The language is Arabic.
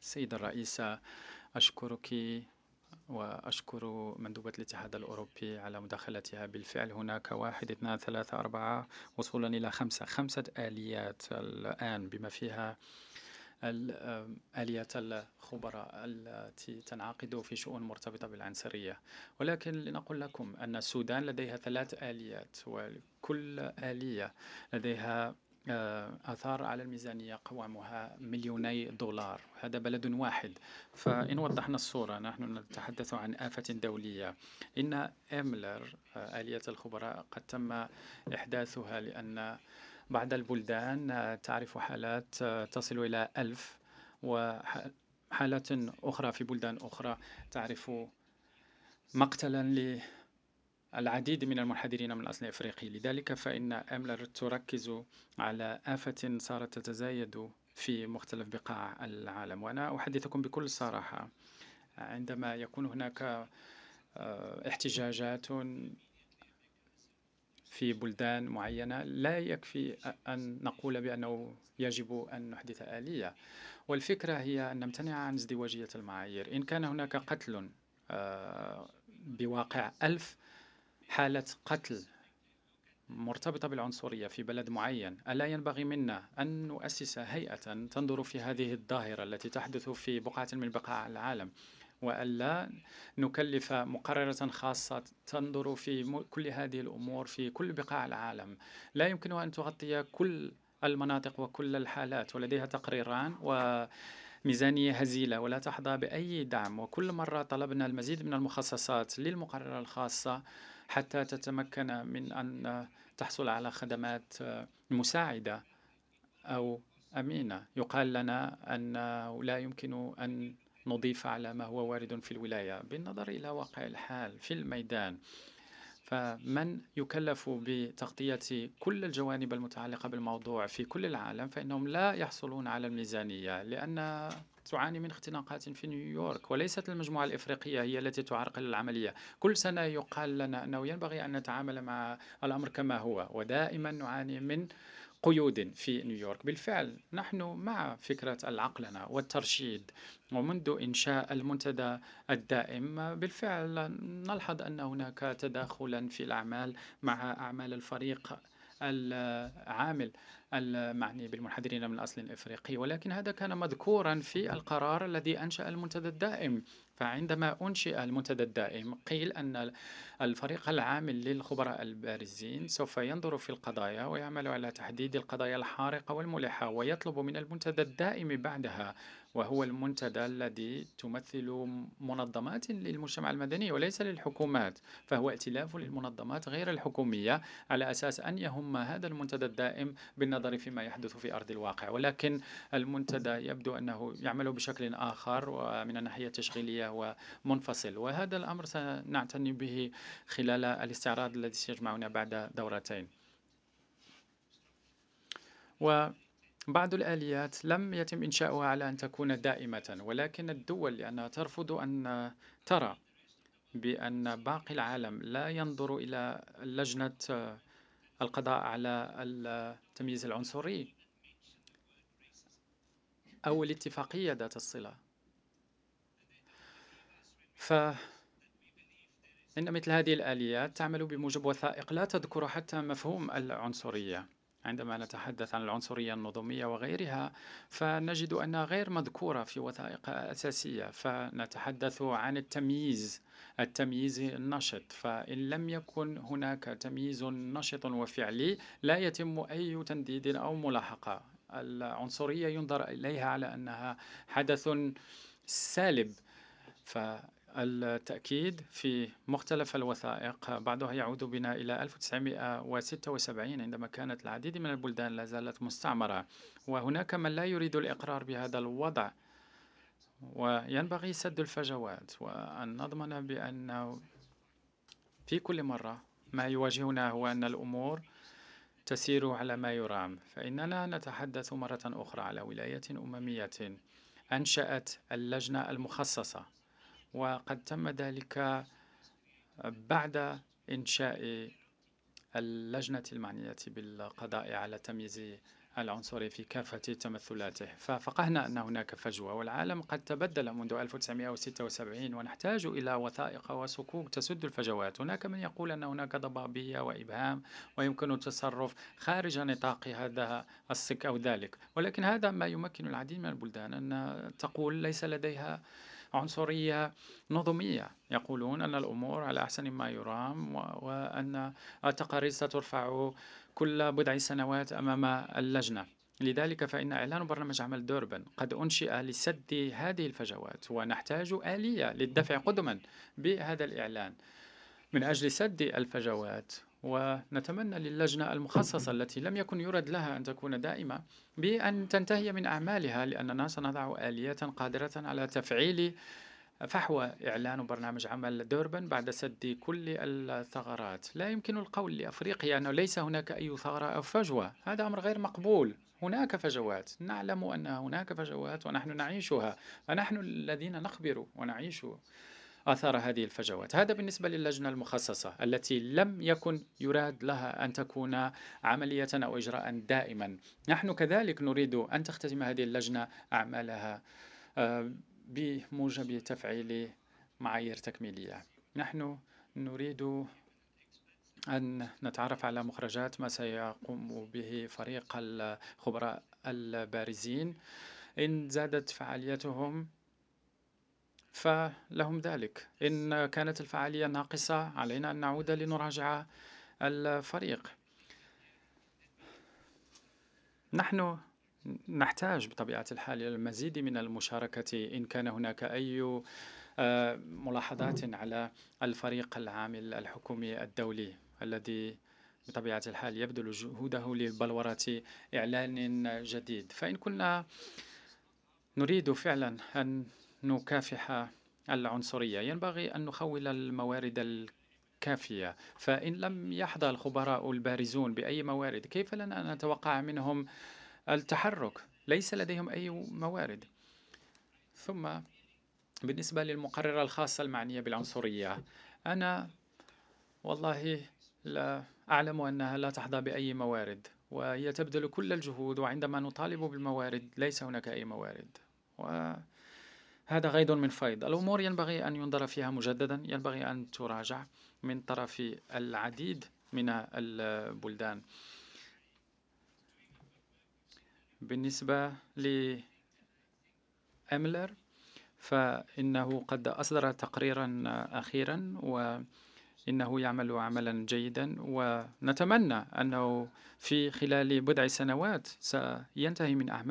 السيدة الرئيسة، أشكرك وأشكر مندوبة الاتحاد الأوروبي على مداخلتها. بالفعل هناك واحد اثنان ثلاثة أربعة وصولا إلى خمسة آليات الآن، بما فيها آليات الخبراء التي تنعقد في شؤون مرتبطة بالعنصرية. ولكن لنقول لكم أن السودان لديها ثلاث آليات، وكل آلية لديها آثار على الميزانية قوامها مليوني دولار. هذا بلد واحد. فإن وضحنا الصورة، نحن نتحدث عن آفة دولية. إن إيملر آلية الخبراء قد تم إحداثها لأن بعض البلدان تعرف حالات تصل إلى 1000، وحالات أخرى في بلدان أخرى تعرف مقتلا للعديد من المنحدرين من الأصل الإفريقي. لذلك فإن أملر تركز على آفة صارت تتزايد في مختلف بقاع العالم. وأنا أحدثكم بكل صراحة، عندما يكون هناك احتجاجات في بلدان معينة، لا يكفي أن نقول بأنه يجب أن نحدث آلية. والفكرة هي أن نمتنع عن ازدواجية المعايير. إن كان هناك قتل بواقع 1000 حالة قتل مرتبطة بالعنصرية في بلد معين، ألا ينبغي منا أن نؤسس هيئة تنظر في هذه الظاهرة التي تحدث في بقعة من بقاع العالم، وألا نكلف مقررة خاصة تنظر في كل هذه الأمور في كل بقاع العالم؟ لا يمكن أن تغطي كل المناطق وكل الحالات، ولديها تقريران وميزانية هزيلة ولا تحظى بأي دعم. وكل مرة طلبنا المزيد من المخصصات للمقررة الخاصة حتى تتمكن من أن تحصل على خدمات مساعدة أو أمينة. يقال لنا أنه لا يمكن أن نضيف على ما هو وارد في الولاية بالنظر إلى واقع الحال في الميدان. فمن يكلف بتغطية كل الجوانب المتعلقة بالموضوع في كل العالم فإنهم لا يحصلون على الميزانية، لأن تعاني من اختناقات في نيويورك، وليست المجموعة الإفريقية هي التي تعرقل العملية. كل سنة يقال لنا أنه ينبغي أن نتعامل مع الأمر كما هو، ودائما نعاني من قيود في نيويورك. بالفعل نحن مع فكرة العقلنة والترشيد، ومنذ إنشاء المنتدى الدائم بالفعل نلحظ أن هناك تداخلا في الأعمال مع أعمال الفريق العامل المعني بالمنحدرين من الأصل الإفريقي، ولكن هذا كان مذكورا في القرار الذي أنشأ المنتدى الدائم. فعندما أنشئ المنتدى الدائم قيل أن الفريق العامل للخبراء البارزين سوف ينظر في القضايا ويعمل على تحديد القضايا الحارقة والملحة، ويطلب من المنتدى الدائم بعدها، وهو المنتدى الذي تمثل منظمات للمجتمع المدني وليس للحكومات، فهو ائتلاف للمنظمات غير الحكومية، على أساس أن يهم هذا المنتدى الدائم بالنظر فيما يحدث في أرض الواقع. ولكن المنتدى يبدو أنه يعمل بشكل آخر ومن الناحية التشغيلية ومنفصل، وهذا الأمر سنعتني به خلال الاستعراض الذي سيجمعنا بعد دورتين. وبعض الآليات لم يتم إنشاؤها على أن تكون دائمة، ولكن الدول لأنها ترفض أن ترى بأن باقي العالم لا ينظر إلى لجنة القضاء على التمييز العنصري أو الاتفاقية ذات الصلة. فإن مثل هذه الآليات تعمل بموجب وثائق لا تذكر حتى مفهوم العنصرية. عندما نتحدث عن العنصرية النظامية وغيرها فنجد أنها غير مذكورة في وثائق أساسية. فنتحدث عن التمييز النشط، فإن لم يكن هناك تمييز نشط وفعلي لا يتم أي تنديد أو ملاحقة. العنصرية ينظر إليها على أنها حدث سالب. فالتأكيد في مختلف الوثائق بعضها يعود بنا إلى 1976 عندما كانت العديد من البلدان لا زالت مستعمرة، وهناك من لا يريد الإقرار بهذا الوضع. وينبغي سد الفجوات وأن نضمن بأن في كل مرة ما يواجهنا هو أن الأمور تسير على ما يرام. فإننا نتحدث مرة أخرى على ولاية أممية أنشأت اللجنة المخصصة، وقد تم ذلك بعد إنشاء اللجنة المعنية بالقضاء على التمييز العنصري في كافة تمثلاته، ففقهنا أن هناك فجوة، والعالم قد تبدل منذ 1976، ونحتاج إلى وثائق وصكوك تسد الفجوات. هناك من يقول أن هناك ضبابية وإبهام، ويمكن التصرف خارج نطاق هذا السك أو ذلك، ولكن هذا ما يمكن العديد من البلدان أن تقول ليس لديها عنصرية نظمية. يقولون أن الأمور على أحسن ما يرام، وأن التقارير سترفع كل بضع سنوات أمام اللجنة. لذلك فإن إعلان برنامج عمل دوربن قد أنشئ لسد هذه الفجوات، ونحتاج آلية للدفع قدما بهذا الإعلان من أجل سد الفجوات. ونتمنى للجنة المخصصة التي لم يكن يرد لها أن تكون دائمة بأن تنتهي من أعمالها، لأننا سنضع آلية قادرة على تفعيل فحوى إعلان برنامج عمل دوربن بعد سد كل الثغرات. لا يمكن القول لأفريقيا أنه ليس هناك أي ثغرة أو فجوة، هذا أمر غير مقبول. هناك فجوات، نعلم أن هناك فجوات ونحن نعيشها، ونحن الذين نخبر ونعيش آثار هذه الفجوات. هذا بالنسبة للجنة المخصصة التي لم يكن يراد لها أن تكون عملية أو إجراء دائما. نحن كذلك نريد أن تختتم هذه اللجنة أعمالها آه، بموجب تفعيل معايير تكميلية. نحن نريد أن نتعرف على مخرجات ما سيقوم به فريق الخبراء البارزين. إن زادت فعاليتهم فلهم ذلك، إن كانت الفعالية ناقصة علينا أن نعود لنراجع الفريق. نحن نحتاج بطبيعة الحال إلى المزيد من المشاركة. إن كان هناك أي ملاحظات على الفريق العامل الحكومي الدولي الذي بطبيعة الحال يبذل جهوده لبلورة إعلان جديد، فإن كنا نريد فعلا أن نكافح العنصرية ينبغي أن نخول الموارد الكافية. فإن لم يحظى الخبراء البارزون بأي موارد، كيف لنا أن نتوقع منهم التحرك؟ ليس لديهم أي موارد. ثم بالنسبة للمقررة الخاصة المعنية بالعنصرية، أنا والله لا أعلم أنها لا تحظى بأي موارد، وهي تبذل كل الجهود، وعندما نطالب بالموارد ليس هناك أي موارد. وهذا غيض من فيض. الأمور ينبغي أن ينظر فيها مجددا، ينبغي أن تراجع من طرف العديد من البلدان. بالنسبة لأميلر فإنه قد أصدر تقريرا أخيرا، وإنه يعمل عملا جيدا، ونتمنى أنه في خلال بضع سنوات سينتهي من أعمال